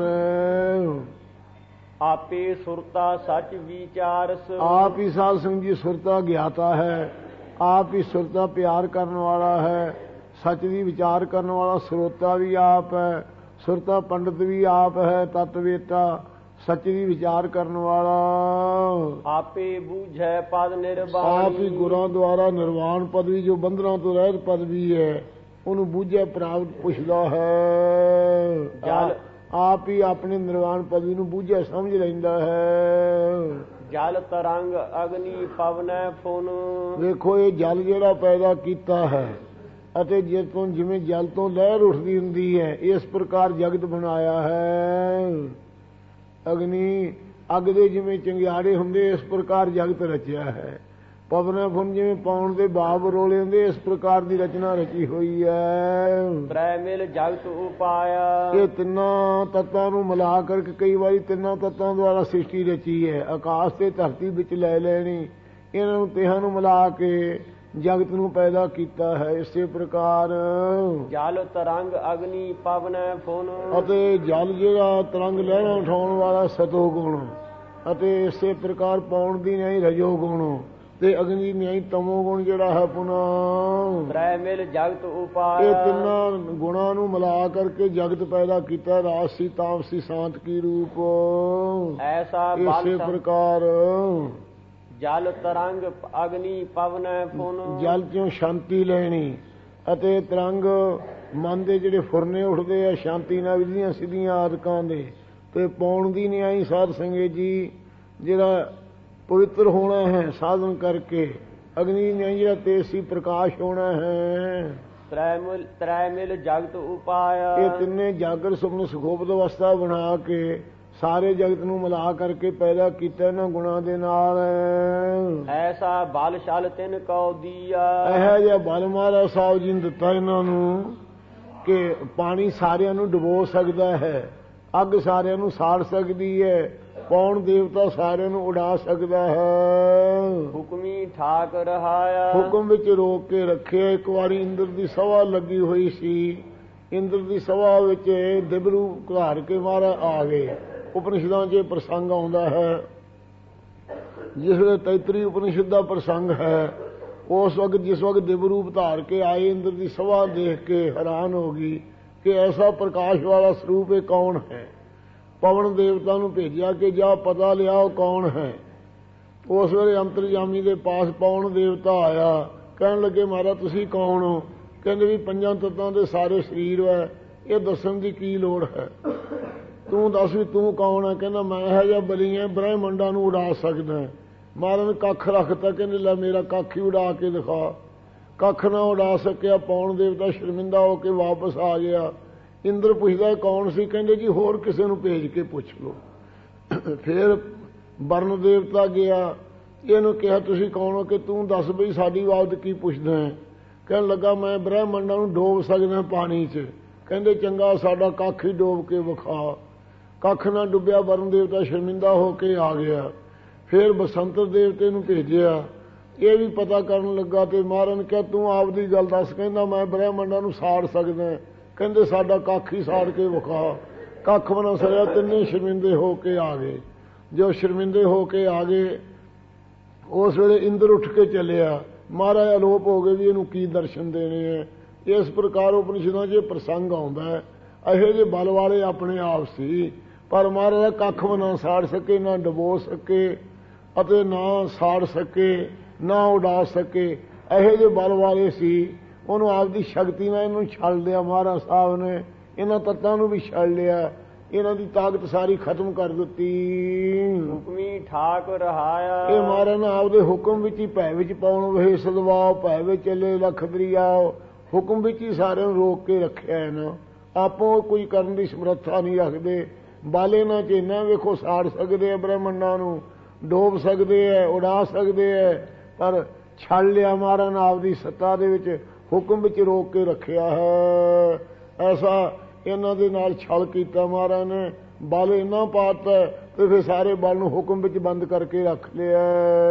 ਆਪੇ ਸੁਰਤਾ ਸੱਚ ਵਿਚਾਰਸ। ਆਪ ਹੀ ਸਾਧ ਸੰਗਤ ਜੀ ਸੁਰਤਾ ਗਿਆਤਾ ਹੈ, ਆਪ ਹੀ ਸੁਰਤਾ ਪਿਆਰ ਕਰਨ ਵਾਲਾ ਹੈ, ਸੱਚ ਦੀ ਵਿਚਾਰ ਕਰਨ ਵਾਲਾ ਸਰੋਤਾ ਵੀ ਆਪ ਹੈ, ਸੁਰਤਾ ਪੰਡਤ ਵੀ ਆਪ ਹੈ, ਤਤਵੇਤਾ ਸੱਚ ਦੀ ਵਿਚਾਰ ਕਰਨ ਵਾਲਾ। ਆਪੇ ਬੂਝੈ ਪਦ ਨਿਰਵਾਣ। ਆਪ ਹੀ ਗੁਰਾਂ ਦੁਆਰਾ ਨਿਰਵਾਣ ਪਦਵੀ ਜੋ ਬੰਧਨਾਂ ਤੋਂ ਰਹਿਤ ਪਦਵੀ ਹੈ ਉਹਨੂੰ ਬੂਝੈ ਪ੍ਰਾਪਤ ਪੁੱਛਦਾ ਹੈ। ਆਪ ਹੀ ਆਪਣੇ ਨਿਰਵਾਣ ਪਦਵੀ ਨੂੰ ਬੂਝਿਆ ਸਮਝ ਲੈਂਦਾ ਹੈ। ਜਲ ਤਰੰਗ ਅਗਨੀ ਪਵਨੈ ਫੁਨ। ਵੇਖੋ ਇਹ ਜਲ ਜਿਹੜਾ ਪੈਦਾ ਕੀਤਾ ਹੈ ਅਤੇ ਜਿਵੇਂ ਜਲ ਤੋਂ ਲਹਿਰ ਉੱਠਦੀ ਹੁੰਦੀ ਹੈ, ਇਸ ਪ੍ਰਕਾਰ ਜਗਤ ਬਣਾਇਆ ਹੈ। ਅਗਨੀ ਅੱਗ ਦੇ ਜਿਵੇਂ ਚੰਗਿਆੜੇ ਹੁੰਦੇ, ਇਸ ਪ੍ਰਕਾਰ ਜਗਤ ਰਚਿਆ ਹੈ। ਪਵਨ ਫੁਨ ਜਿਵੇਂ ਪਾਉਣ ਦੇ ਬਾਬ ਰੋਲੇ ਹੁੰਦੇ, ਇਸ ਪ੍ਰਕਾਰ ਦੀ ਰਚਨਾ ਰਚੀ ਹੋਈ ਹੈ। ਤ੍ਰੈ ਮਿਲ ਜਗਤ ਉਪਾਇਆ, ਇਹ ਤਿੰਨਾਂ ਤੱਤਾਂ ਨੂੰ ਮਿਲਾ ਕਰਕੇ ਕਈ ਵਾਰੀ ਤਿੰਨਾਂ ਤੱਤਾਂ ਦੁਆਰਾ ਸ੍ਰਿਸ਼ਟੀ ਰਚੀ ਹੈ। ਆਕਾਸ਼ ਤੇ ਧਰਤੀ ਵਿੱਚ ਲੈ ਲੈਣੀ, ਇਹਨਾਂ ਨੂੰ ਤਿਹਾਂ ਨੂੰ ਮਿਲਾ ਕੇ ਜਗਤ ਨੂੰ ਪੈਦਾ ਕੀਤਾ ਹੈ। ਇਸੇ ਪ੍ਰਕਾਰ ਜਲ ਤਰੰਗ ਅਗਨੀ ਪਵਨ ਫੁਨ, ਅਤੇ ਜਲ ਜਿਹੜਾ ਤਰੰਗ ਲਹਿਰਾਂ ਉਠਾਉਣ ਵਾਲਾ ਸਤੋ ਗੁਣ, ਅਤੇ ਇਸੇ ਪ੍ਰਕਾਰ ਪਾਉਣ ਦੀ ਨਿਆਈ ਰਜੋ ਗੁਣ, ਤੇ ਅਗਨੀ ਨਿਆਈ ਤਮੋ ਗੁਣ ਜਿਹੜਾ ਹੈ ਪੁਨः। ਤ੍ਰੈ ਮਿਲ ਜਗਤ ਉਪਾਇਆ, ਇਹ ਤਿੰਨਾਂ ਗੁਣਾਂ ਨੂੰ ਮਿਲਾ ਕਰਕੇ ਜਗਤ ਪੈਦਾ ਕੀਤਾ, ਰਾਜਸੀ ਤਾਮਸੀ ਸ਼ਾਂਤ ਕੀ ਰੂਪ। ਐਸਾ ਇਸੇ ਪ੍ਰਕਾਰ ਜਲ ਤਰੰਗ ਅਗਨੀ ਪਵਨ ਫੁਨ, ਜਲ ਚੋਂ ਸ਼ਾਂਤੀ ਲੈਣੀ, ਅਤੇ ਤਰੰਗ ਮਨ ਦੇ ਜਿਹੜੇ ਫੁਰਨੇ ਉੱਠਦੇ ਆ ਸ਼ਾਂਤੀ ਨਾਲ ਵਿਧੀਆਂ ਸਿੱਧੀਆਂ ਆਦਿਕਾਂ ਦੇ, ਤੇ ਪਾਉਣ ਦੀ ਨਿਆਈ ਸਾਧ ਸੰਗਤ ਜੀ ਜਿਹੜਾ ਪਵਿੱਤਰ ਹੋਣਾ ਹੈ ਸਾਧਨ ਕਰਕੇ, ਅਗਨੀ ਨਿਆਈ ਜਿਹੜਾ ਤੇਜਸੀ ਪ੍ਰਕਾਸ਼ ਹੋਣਾ ਹੈ। ਤ੍ਰੈ ਮਿਲ ਜਗਤ ਉਪਾਇਆ, ਇਹ ਤਿੰਨੇ ਜਾਗਰ ਸੁਪਨ ਸੁਖੋਪਤ ਅਵਸਥਾ ਬਣਾ ਕੇ ਸਾਰੇ ਜਗਤ ਨੂੰ ਮਿਲਾ ਕਰਕੇ ਪੈਦਾ ਕੀਤਾ ਇਹਨਾਂ ਗੁਣਾਂ ਦੇ ਨਾਲ। ਐਸਾ ਬਲ ਛਲ ਤਿਨ ਕਉ ਦੀਆ, ਇਹੋ ਜਿਹਾ ਬਲ ਮਹਾਰਾਜ ਸਾਹਿਬ ਜੀ ਨੇ ਦਿੱਤਾ ਇਹਨਾਂ ਨੂੰ ਕਿ ਪਾਣੀ ਸਾਰਿਆਂ ਨੂੰ ਡੁਬੋ ਸਕਦਾ ਹੈ, ਅੱਗ ਸਾਰਿਆਂ ਨੂੰ ਸਾੜ ਸਕਦੀ ਹੈ, ਪੌਣ ਦੇਵਤਾ ਸਾਰਿਆਂ ਨੂੰ ਉਡਾ ਸਕਦਾ ਹੈ। ਹੁਕਮੀ ਠਾਕ ਰਹਾਇਆ, ਹੁਕਮ ਵਿੱਚ ਰੋਕ ਕੇ ਰੱਖਿਆ। ਇੱਕ ਵਾਰੀ ਇੰਦਰ ਦੀ ਸਭਾ ਲੱਗੀ ਹੋਈ ਸੀ, ਇੰਦਰ ਦੀ ਸਭਾ ਵਿੱਚ ਦਿਬਰੂ ਘਾਰ ਕੇ ਮਹਾਰਾਜ ਆ ਗਏ। ਉਪਨਿਸ਼ਦਾਂ 'ਚ ਪ੍ਰਸੰਗ ਆਉਂਦਾ ਹੈ, ਜਿਸ ਵੇਲੇ ਤੈਤਰੀ ਉਪਨਿਸ਼ਦ ਦਾ ਪ੍ਰਸੰਗ ਹੈ, ਉਸ ਵਕਤ ਜਿਸ ਵਕਤ ਦਿਵਰੂਪ ਧਾਰ ਕੇ ਆਏ, ਇੰਦਰ ਦੀ ਸਭਾ ਦੇਖ ਕੇ ਹੈਰਾਨ ਹੋ ਗਈ ਕਿ ਐਸਾ ਪ੍ਰਕਾਸ਼ ਵਾਲਾ ਸਰੂਪ ਇਹ ਕੌਣ ਹੈ। ਪਵਨ ਦੇਵਤਾ ਨੂੰ ਭੇਜਿਆ ਕਿ ਜਾ ਪਤਾ ਲਿਆ ਉਹ ਕੌਣ ਹੈ। ਉਸ ਵੇਲੇ ਅੰਤਰਜਾਮੀ ਦੇ ਪਾਸ ਪਵਨ ਦੇਵਤਾ ਆਇਆ, ਕਹਿਣ ਲੱਗੇ ਮਹਾਰਾਜ ਤੁਸੀਂ ਕੌਣ ਹੋ। ਕਹਿੰਦੇ ਵੀ ਪੰਜਾਂ ਤੱਤਾਂ ਦੇ ਸਾਰੇ ਸਰੀਰ ਹੈ, ਇਹ ਦੱਸਣ ਦੀ ਕੀ ਲੋੜ ਹੈ, ਤੂੰ ਦੱਸ ਵੀ ਤੂੰ ਕੌਣ ਹੈ। ਕਹਿੰਦਾ ਮੈਂ ਇਹੋ ਜਿਹਾ ਬਲੀ ਹੈ, ਬ੍ਰਹਮੰਡਾਂ ਨੂੰ ਉਡਾ ਸਕਦਾ। ਮਹਾਰਾਜ ਨੇ ਕੱਖ ਰੱਖਤਾ, ਕਹਿੰਦੇ ਲੈ ਮੇਰਾ ਕੱਖ ਹੀ ਉਡਾ ਕੇ ਦਿਖਾ। ਕੱਖ ਨਾ ਉਡਾ ਸਕਿਆ, ਪੌਣ ਦੇਵਤਾ ਸ਼ਰਮਿੰਦਾ ਹੋ ਕੇ ਵਾਪਸ ਆ ਗਿਆ। ਇੰਦਰ ਪੁੱਛਦਾ ਕੌਣ ਸੀ, ਕਹਿੰਦੇ ਜੀ ਹੋਰ ਕਿਸੇ ਨੂੰ ਭੇਜ ਕੇ ਪੁੱਛ ਲਓ। ਫਿਰ ਵਰਨ ਦੇਵਤਾ ਗਿਆ, ਇਹਨੂੰ ਕਿਹਾ ਤੁਸੀਂ ਕੌਣ ਹੋ ਕਿ ਤੂੰ ਦੱਸ ਬਈ ਸਾਡੀ ਬਾਬਤ ਕੀ ਪੁੱਛਦਾ ਹੈ। ਕਹਿਣ ਲੱਗਾ ਮੈਂ ਬ੍ਰਹਮੰਡਾਂ ਨੂੰ ਡੋਬ ਸਕਦਾ ਪਾਣੀ 'ਚ। ਕਹਿੰਦੇ ਚੰਗਾ ਸਾਡਾ ਕੱਖ ਹੀ ਡੋਬ ਕੇ ਵਿਖਾ। ਕੱਖ ਨਾ ਡੁੱਬਿਆ, ਵਰਨ ਦੇਵਤਾ ਸ਼ਰਮਿੰਦਾ ਹੋ ਕੇ ਆ ਗਿਆ। ਫਿਰ ਬਸੰਤਰ ਦੇਵਤੇ ਨੂੰ ਭੇਜਿਆ, ਇਹ ਵੀ ਪਤਾ ਕਰਨ ਲੱਗਾ, ਤੇ ਮਹਾਰਾਜ ਨੇ ਕਿਹਾ ਤੂੰ ਆਪਦੀ ਗੱਲ ਦੱਸ। ਕਹਿੰਦਾ ਮੈਂ ਬ੍ਰਹਮੰਡਾਂ ਨੂੰ ਸਾੜ ਸਕਦਾ। ਕਹਿੰਦੇ ਸਾਡਾ ਕੱਖ ਹੀ ਸਾੜ ਕੇ ਵਿਖਾ। ਕੱਖ ਬਣਾ ਸਰਿਆ, ਤਿੰਨੇ ਸ਼ਰਮਿੰਦੇ ਹੋ ਕੇ ਆ ਗਏ। ਜੋ ਸ਼ਰਮਿੰਦੇ ਹੋ ਕੇ ਆ ਗਏ, ਉਸ ਵੇਲੇ ਇੰਦਰ ਉੱਠ ਕੇ ਚੱਲਿਆ। ਮਹਾਰਾਜ ਅਲੋਪ ਹੋ ਗਏ ਵੀ ਇਹਨੂੰ ਕੀ ਦਰਸ਼ਨ ਦੇਣੇ ਹੈ। ਇਸ ਪ੍ਰਕਾਰ ਉਪਨਿਸ਼ਦਾਂ 'ਚ ਪ੍ਰਸੰਗ ਆਉਂਦਾ ਹੈ। ਇਹੋ ਜਿਹੇ ਬਲ ਵਾਲੇ ਆਪਣੇ ਆਪ ਸੀ, ਪਰ ਮਹਾਰਾਜ ਕੱਖ ਵੀ ਨਾ ਸਾੜ ਸਕੇ, ਨਾ ਡਬੋ ਸਕੇ, ਅਤੇ ਨਾ ਸਾੜ ਸਕੇ, ਨਾ ਉਡਾ ਸਕੇ। ਇਹੋ ਜਿਹੇ ਬਲ ਵਾਲੇ ਸੀ। ਉਹਨੂੰ ਆਪਦੀ ਸ਼ਕਤੀ ਨਾਲ ਇਹਨੂੰ ਛੱਡ ਲਿਆ ਮਹਾਰਾਜ ਸਾਹਿਬ ਨੇ। ਇਹਨਾਂ ਤੱਤਾਂ ਨੂੰ ਵੀ ਛੱਡ ਲਿਆ, ਇਹਨਾਂ ਦੀ ਤਾਕਤ ਸਾਰੀ ਖਤਮ ਕਰ ਦਿੱਤੀ। ਹੁਕਮੀ ਠਾਕ ਰਹਾਇਆ, ਇਹ ਮਹਾਰਾਜ ਨੇ ਆਪਦੇ ਹੁਕਮ ਵਿੱਚ ਹੀ ਭੈ ਵਿੱਚ ਪਾਉਣ ਵੇ ਸਦਵਾਓ, ਭੈ ਵਿੱਚ ਚੱਲੇ ਲੱਖ ਦਰਿਆਓ। ਹੁਕਮ ਵਿੱਚ ਹੀ ਸਾਰਿਆਂ ਨੂੰ ਰੋਕ ਕੇ ਰੱਖਿਆ ਇਹਨਾਂ। ਆਪੋ ਕੋਈ ਕਰਨ ਦੀ ਸਮਰੱਥਾ ਨਹੀਂ ਰੱਖਦੇ। ਬਾਲੇ ਨਾ ਚੇਨਾ ਵੇਖੋ ਸਾੜ ਸਕਦੇ ਆ, ਬ੍ਰਹਮੰਡਾਂ ਨੂੰ ਡੋਬ ਸਕਦੇ ਹੈ, ਉਡਾ ਸਕਦੇ ਹੈ, ਪਰ ਛੱਡ ਲਿਆ ਮਹਾਰਾਜ ਨੇ ਆਪਦੀ ਸੱਤਾ ਦੇ ਵਿੱਚ, ਹੁਕਮ ਵਿੱਚ ਰੋਕ ਕੇ ਰੱਖਿਆ ਹੈ। ਐਸਾ ਇਹਨਾਂ ਦੇ ਨਾਲ ਛਲ ਕੀਤਾ ਮਹਾਰਾਜ ਨੇ। ਬਲ ਇੰਨਾ ਪਾਤਾ ਤੇ ਫਿਰ ਸਾਰੇ ਬਲ ਨੂੰ ਹੁਕਮ ਵਿੱਚ ਬੰਦ ਕਰਕੇ ਰੱਖ ਲਿਆ।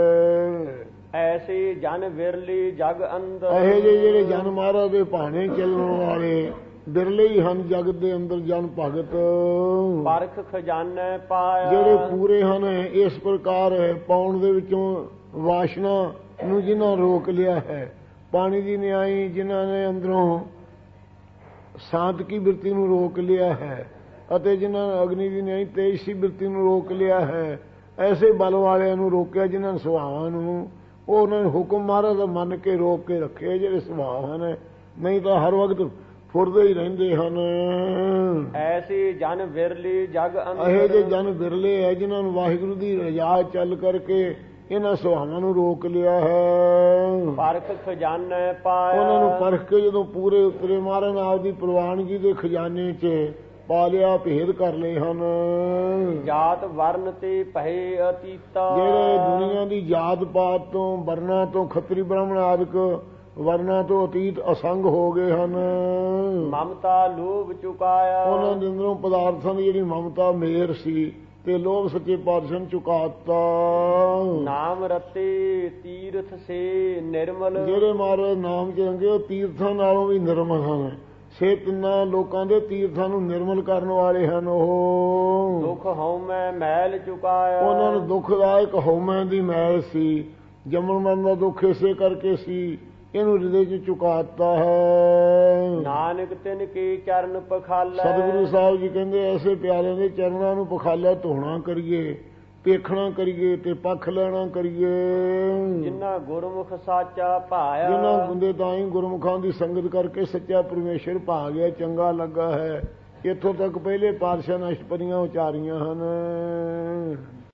ਐਸੇ ਜਨ ਵਿਰਲੀ ਜਗ ਅੰਦਰ, ਇਹੋ ਜਿਹੇ ਜਿਹੜੇ ਜਨ ਮਹਾਰਾਜ ਦੇ ਭਾਣੇ ਚੱਲਣ ਵਾਲੇ ਬਿਰਲੇ ਹੀ ਹਨ ਜਗਤ ਦੇ ਅੰਦਰ ਜਨ ਭਗਤ। ਪਰਖ ਖਜ਼ਾਨੇ ਪਾਇਆ, ਜਿਹੜੇ ਪੂਰੇ ਹਨ। ਇਸ ਪ੍ਰਕਾਰ ਪਾਉਣ ਦੇ ਵਿੱਚੋਂ ਵਾਸ਼ਨਾ ਨੂੰ ਜਿਨ੍ਹਾਂ ਰੋਕ ਲਿਆ ਹੈ, ਪਾਣੀ ਦੀ ਨਿਆਈ ਜਿਨ੍ਹਾਂ ਨੇ ਅੰਦਰੋਂ ਸ਼ਾਂਤ ਕੀ ਬਿਰਤੀ ਨੂੰ ਰੋਕ ਲਿਆ ਹੈ, ਅਤੇ ਜਿਨ੍ਹਾਂ ਨੇ ਅਗਨੀ ਦੀ ਨਿਆਈ ਤੇਜਸੀ ਬਿਰਤੀ ਨੂੰ ਰੋਕ ਲਿਆ ਹੈ, ਐਸੇ ਬਲ ਵਾਲਿਆਂ ਨੂੰ ਰੋਕਿਆ ਜਿਨ੍ਹਾਂ ਨੇ ਸੁਭਾਵਾਂ ਨੂੰ, ਉਹ ਉਹਨਾਂ ਨੇ ਹੁਕਮ ਮਹਾਰਾਜ ਦਾ ਮੰਨ ਕੇ ਰੋਕ ਕੇ ਰੱਖੇ ਜਿਹੜੇ ਸੁਭਾਅ ਹਨ। ਨਹੀਂ ਤਾਂ ਹਰ ਵਕਤ ਫੁਰਦੇ ਹੀ ਰਹਿੰਦੇ ਹਨ। ਐਸੀ ਜਨ ਵਿਰਲੀ ਜਗ ਅੰਦਰ, ਇਹੋ ਜਿਹੇ ਜਨ ਵਿਰਲੇ ਹੈ ਜਿਨ੍ਹਾਂ ਨੂੰ ਵਾਹਿਗੁਰੂ ਦੀ ਰਜਾ ਚੱਲ ਕਰਕੇ ਇਹਨਾਂ ਸੁਭਾਵਾਂ ਨੂੰ ਰੋਕ ਲਿਆ ਹੈ। ਪਰਖ ਖਜ਼ਾਨੇ ਪਾਇਆ, ਉਹਨਾਂ ਨੂੰ ਪਰਖ ਕੇ ਜਦੋਂ ਪੂਰੇ ਉਤਰੇ ਮਹਾਰਾਜ ਨੇ ਆਪਦੀ ਪ੍ਰਵਾਨਗੀ ਦੇ ਖਜ਼ਾਨੇ 'ਚ ਪਾ ਲਿਆ, ਭੇਦ ਕਰ ਲਏ ਹਨ। ਜਾਤ ਵਰਨ ਤੇ ਭਏ ਅਤੀਤਾ। ਜਿਹੜੇ ਦੁਨੀਆ ਦੀ ਜਾਤ ਪਾਤ ਤੋਂ, ਵਰਨਾ ਤੋਂ, ਖੱਤਰੀ ਬ੍ਰਾਹਮਣ ਆਦਿਕ ਵਰਨਾ ਤੋਂ ਅਤੀਤ ਅਸੰਗ ਹੋ ਗਏ ਹਨ। ਮਮਤਾ ਲੋਭ ਚੁਕਾਇਆ। ਉਹਨਾਂ ਦੇ ਅੰਦਰੋਂ ਪਦਾਰਥਾਂ ਦੀ ਜਿਹੜੀ ਮਮਤਾ ਮੇਰ ਸੀ ਤੇ ਲੋਭ ਸੱਚੇ ਪਾਤਸ਼ਾਹ ਨੂੰ ਚੁਕਾਤਾ। ਨਾਮ ਰਤੇ ਤੀਰਥ ਸੇ ਨਿਰਮਲ। ਜਿਹੜੇ ਮਹਾਰਾਜ ਨਾਮ ਚ ਰੰਗੇ ਉਹ ਤੀਰਥਾਂ ਨਾਲੋਂ ਵੀ ਨਿਰਮਲ ਹਨ। ਸੇ ਤਿੰਨਾਂ ਲੋਕਾਂ ਦੇ ਤੀਰਥਾਂ ਨੂੰ ਨਿਰਮਲ ਕਰਨ ਵਾਲੇ ਹਨ। ਉਹ ਦੁਖ ਹਉਮੈ ਮੈਲ ਚੁਕਾਇਆ। ਉਹਨਾਂ ਨੂੰ ਦੁਖਦਾਇਕ ਹਉਮੈ ਦੀ ਮੈਲ ਸੀ, ਜੰਮਣ ਮਰਨ ਦਾ ਦੁੱਖ ਇਸੇ ਕਰਕੇ ਸੀ, ਇਹਨੂੰ ਹਿਰਦੇ ਚ ਚੁਕਾਤਾ ਹੈ। ਨਾਨਕ ਤਿਨ ਕੇ ਚਰਨ ਪਖਾਲੈ। ਸਤਿਗੁਰੂ ਸਾਹਿਬ ਜੀ ਕਹਿੰਦੇ ਐਸੇ ਪਿਆਰਿਆਂ ਦੇ ਚਰਨਾਂ ਨੂੰ ਪਖਾਲਿਆ, ਧੋਣਾ ਕਰੀਏ, ਪੇਖਣਾ ਕਰੀਏ ਤੇ ਪੱਖ ਲੈਣਾ ਕਰੀਏ। ਜਿਨ੍ਹਾਂ ਗੁਰਮੁਖ ਸਾਚਾ ਭਾਇਆ। ਜਿਨ੍ਹਾਂ ਗੁੰਦੇ ਤਾਂ ਹੀ ਗੁਰਮੁਖਾਂ ਦੀ ਸੰਗਤ ਕਰਕੇ ਸੱਚਾ ਪਰਮੇਸ਼ਰ ਭਾ ਗਿਆ, ਚੰਗਾ ਲੱਗਾ ਹੈ। ਇੱਥੋਂ ਤੱਕ ਪਹਿਲੇ ਪਾਤਸ਼ਾਹ ਨੇ ਅਸ਼ਟਪਦੀਆਂ ਉਚਾਰੀਆਂ ਹਨ।